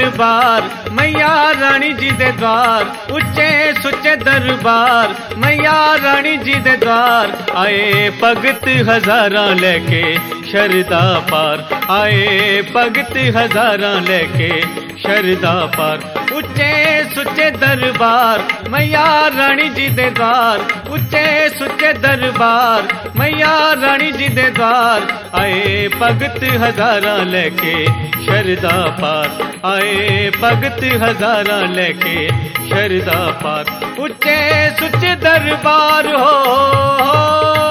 दरबार मैया रानी जी दे द्वार, उच्चे सुच्चे दरबार मैया रानी जी दे द्वार। आए भगत हजारां लेके शरदा पार, आए भगत हजारां लेके शरदा पार। उच्चे सुच्चे दरबार मैया रानी जी दे द्वार, उच्चे सुच्चे दरबार मैया रानी जी दे द्वार। आए भगत हजारां लेके शरदा पार, आए भगत हजारां लेके शरदा पार। उच्चे सुच्चे दरबार हो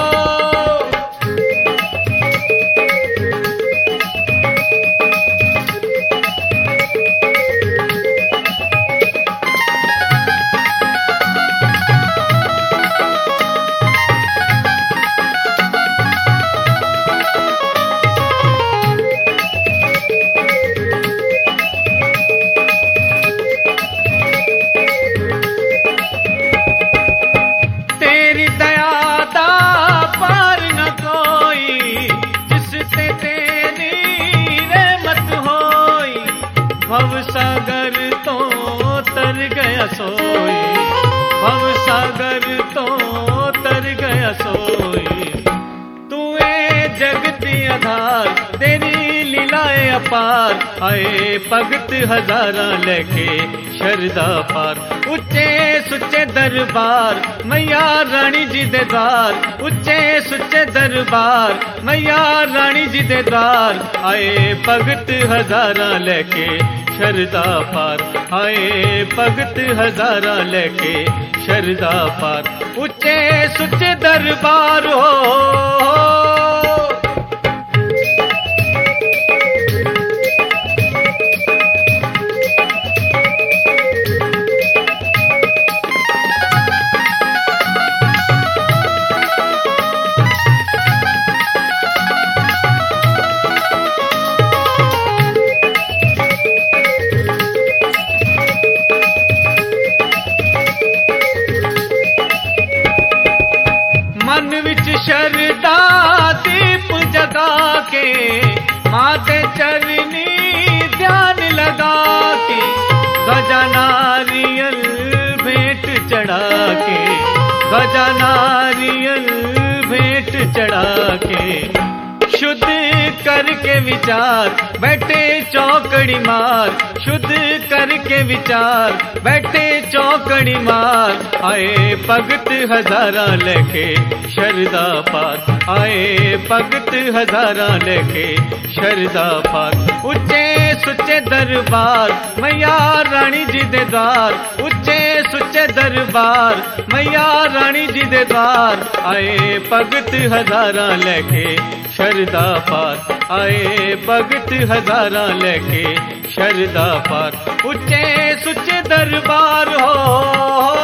भव सागर तो तर गया सोई, भव सागर तो तर गया सोई। तू ए जगती आधार तेरी लीलाए अपार। आए भगत हजारां लेके शरदा पार, उच्चे सुच्चे दरबार मैया रानी जी दे द्वार, उच्चे सुच्चे दरबार मैया रानी जी दे द्वार। आए भगत हजारां लेके शरदा पार, आए भगत हजारां लेके शरदा पार। उच्चे सुच्चे दरबार हो मन विच शरदा दीप जगा के, माते चरनी ध्यान लगा के। गजा नारियल भेंट चढ़ा के, गजा नारियल भेंट चढ़ा के। शुद्ध करके विचार बैठे चौकड़ी मार, शुद्ध करके विचार बैठे चौकड़ी मार। आए भगत हजारां लेके शरदा पार, आए भगत हजारां लेके शरदा पार। उच्चे सुच्चे दरबार मैया रानी जी दे द्वार, उच्चे सुच्चे दरबार मैया रानी जी दे द्वार। आए भगत हजारां लेके शरदा पार, आए भगत हजारां लेके शरदा पार। उच्चे सुच्चे दरबार हो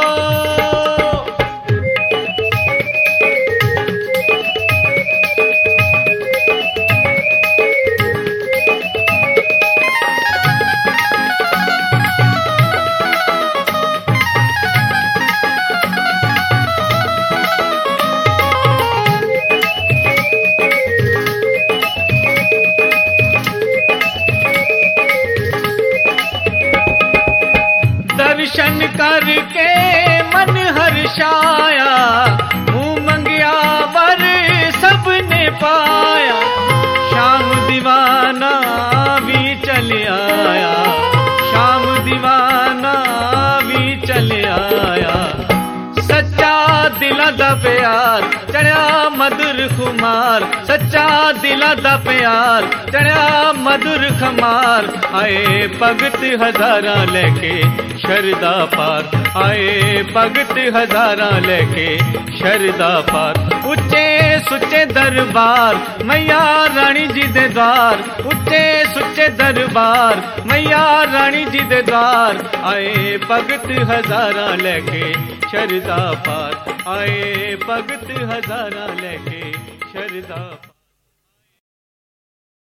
दर्शन करके मन हर्षाया, मुँह मंगिया वर सबने पाया। शाम दीवाना भी चले आया, शाम दीवाना भी चले आया। सच्चा दिला दा प्यार चढ़िया मधुर खुमार, सच्चा दिला दा प्यार चढ़िया मधुर खुमार। आए भगत हजारां लेके शरदा पार, आए भगत हजारां लेके शरदा पार। उच्चे सुच्चे दरबार मैया रानी जी दे द्वार, उच्चे सुच्चे दरबार मैया रानी जी दे द्वार। आए भगत हजारां लेके शरदा पार, आए भगत हजारां लेके शरदा।